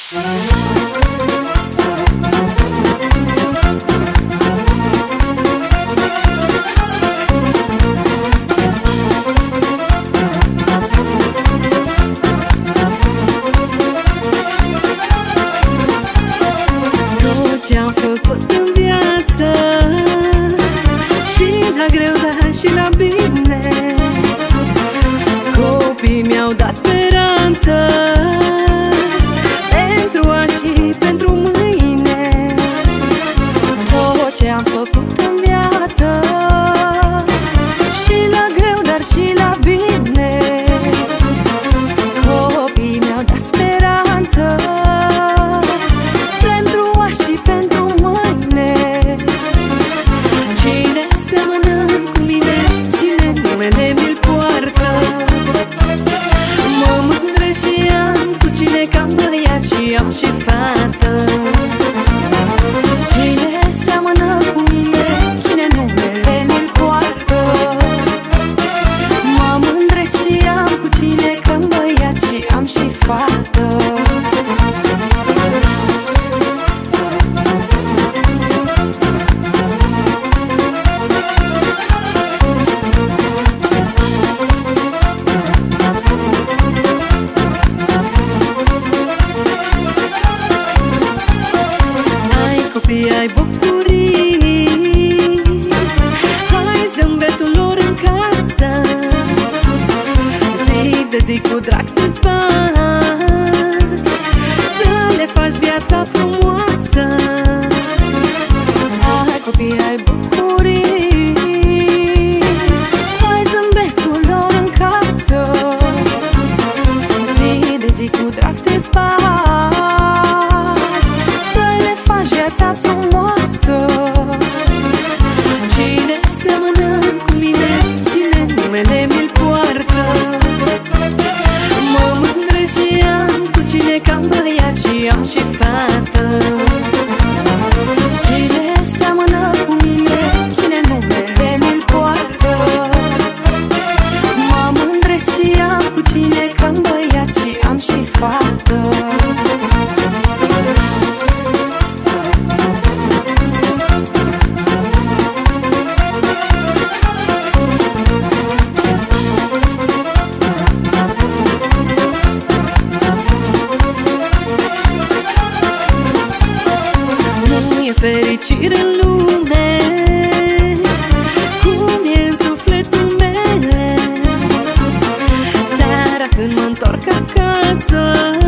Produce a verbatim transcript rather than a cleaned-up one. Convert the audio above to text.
Ce-am făcut în viață, și la greu, dar și la bine, copiii mi-au dat speranță pentru azi și pentru mâine. Tot ce-am făcut în viață, și la greu, dar și la bine, copiii mi-au dat speranță pentru azi și pentru mâine. Cine seamănă cu mine, cine numele mi-l poartă, mă mândresc și am cu cine că-am băiat și am și fată. Cine seamănă cu mine, cine numele mi-l poartă, mă mândresc și am cu cine că-am băiat și am și fată. Ai bucurii, hai zâmbetul lor în casă, zi de zi cu drag te spați, să le faci viața frumoasă. Hai copii, ai bucurii, hai zâmbetul lor în casă, zi de zi cu drag te spați, viața frumoasă. Cine seamănă cu mine, cine numele mi-l poartă, mă mândresc și am cu cine că-am băiat și am și fată. Cine seamănă cu mine, cine numele mi-l poartă, mă mândresc și am cu cine că-am băiat și am și fată. Fericire în lume cum e în sufletul meu, seara când mă întorc acasă,